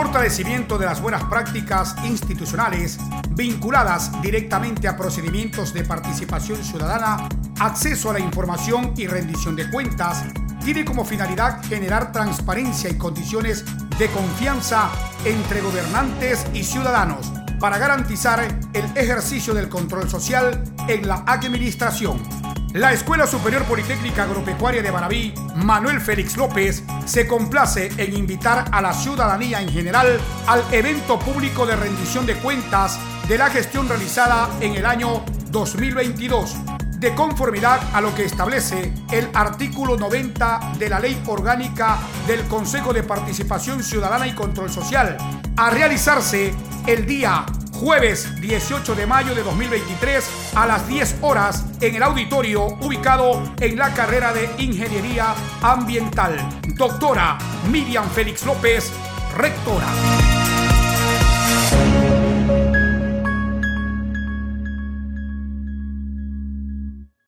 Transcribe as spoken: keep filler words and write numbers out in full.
fortalecimiento de las buenas prácticas institucionales vinculadas directamente a procedimientos de participación ciudadana, acceso a la información y rendición de cuentas, tiene como finalidad generar transparencia y condiciones de confianza entre gobernantes y ciudadanos para garantizar el ejercicio del control social en la administración. La Escuela Superior Politécnica Agropecuaria de Manabí, Manuel Félix López, se complace en invitar a la ciudadanía en general al evento público de rendición de cuentas de la gestión realizada en el año dos mil veintidós, de conformidad a lo que establece el artículo noventa de la Ley Orgánica del Consejo de Participación Ciudadana y Control Social, a realizarse el día jueves dieciocho de mayo de dos mil veintitrés a las diez horas en el auditorio ubicado en la carrera de Ingeniería Ambiental. Doctora Miriam Félix López, rectora.